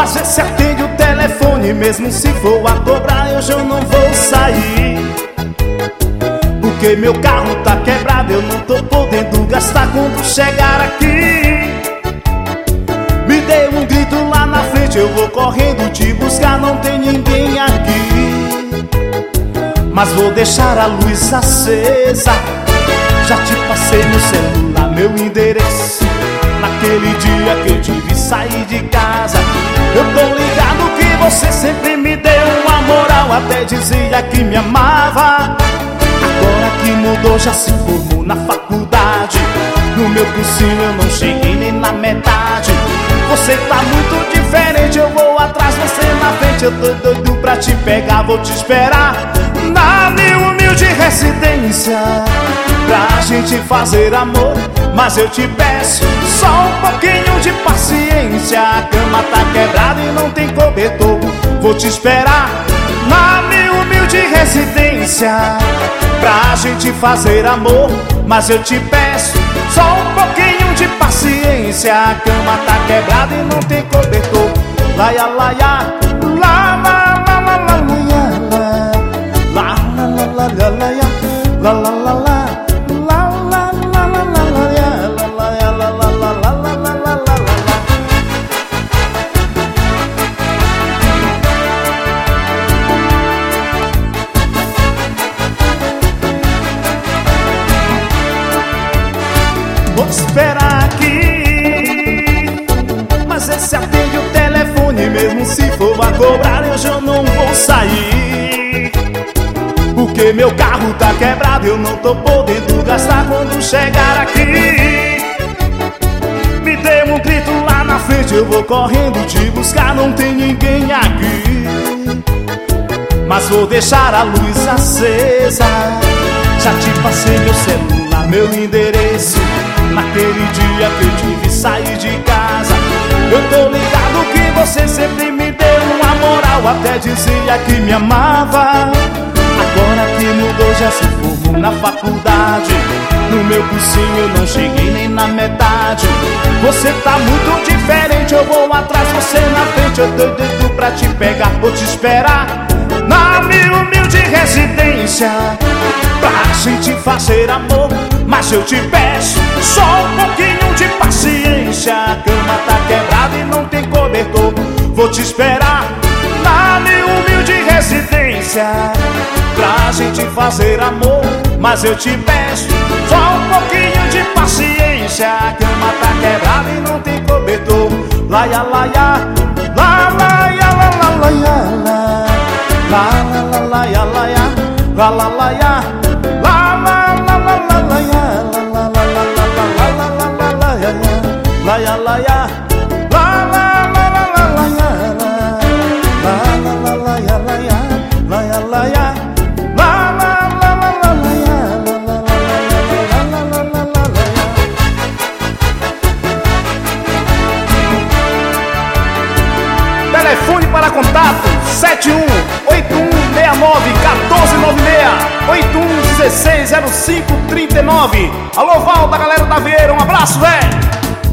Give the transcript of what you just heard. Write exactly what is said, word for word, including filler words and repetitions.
Mas vê se atende o telefone, mesmo se for a cobrar eu já não vou sair. Porque meu carro tá quebrado, eu não tô podendo gastar quando chegar aqui. Me dê um grito lá na frente, eu vou correndo te buscar, não tem ninguém aqui. Mas vou deixar a luz acesa, já te passei no celular meu endereço. Naquele dia que eu tive sair de casa, eu tô ligado que você sempre me deu uma moral, até dizia que me amava. Agora que mudou, já se formou na faculdade, no meu cursinho eu não cheguei nem na metade. Você tá muito diferente, eu vou atrás, você na frente. Eu tô doido pra te pegar, vou te esperar na minha humilde residência, pra gente fazer amor. Mas eu te peço só um pouquinho de paciência, a cama tá quebrada e não tem cobertor. Vou te esperar na minha humilde residência, pra gente fazer amor. Mas eu te peço só um pouquinho de paciência, a cama tá quebrada e não tem cobertor. Laia, laia, la, la, la, la, la, la, la, la, la, la, la, la, la, la. Vou te esperar aqui, mas esse atende o telefone, mesmo se for a cobrar eu já não vou sair. Porque meu carro tá quebrado, eu não tô podendo gastar quando chegar aqui. Me dê um grito lá na frente, eu vou correndo te buscar, não tem ninguém aqui. Mas vou deixar a luz acesa, já te passei meu celular, meu endereço. Naquele dia que eu tive sair de casa, eu tô ligado que você sempre me deu uma moral, até dizia que me amava. Agora que mudou, já se formou na faculdade, no meu cursinho eu não cheguei nem na metade. Você tá muito diferente, eu vou atrás, você na frente. Eu tô doido pra te pegar, vou te esperar na minha humilde residência, pra gente fazer amor. Mas eu te peço só um pouquinho de paciência, a cama tá quebrada e não tem cobertor. Vou te esperar na minha humilde residência, pra gente fazer amor. Mas eu te peço só um pouquinho de paciência, a cama tá quebrada e não tem cobertor. Laia, laia, la, laia, la, la, laia, la, la, la, la, laia, laia, la, la, laia, la, la, la, la, la, laia, la, la, la, la, la, la, la, la, la, laia, laia, laia, la, la, la, la, la, laia, la, la, la, laia, laia, laia, laia. Telefone para contato sete um oito um seis nove um quatro nove seis, oito um um seis zero cinco três nove. Alô, Val da galera da Vieira, um abraço, velho!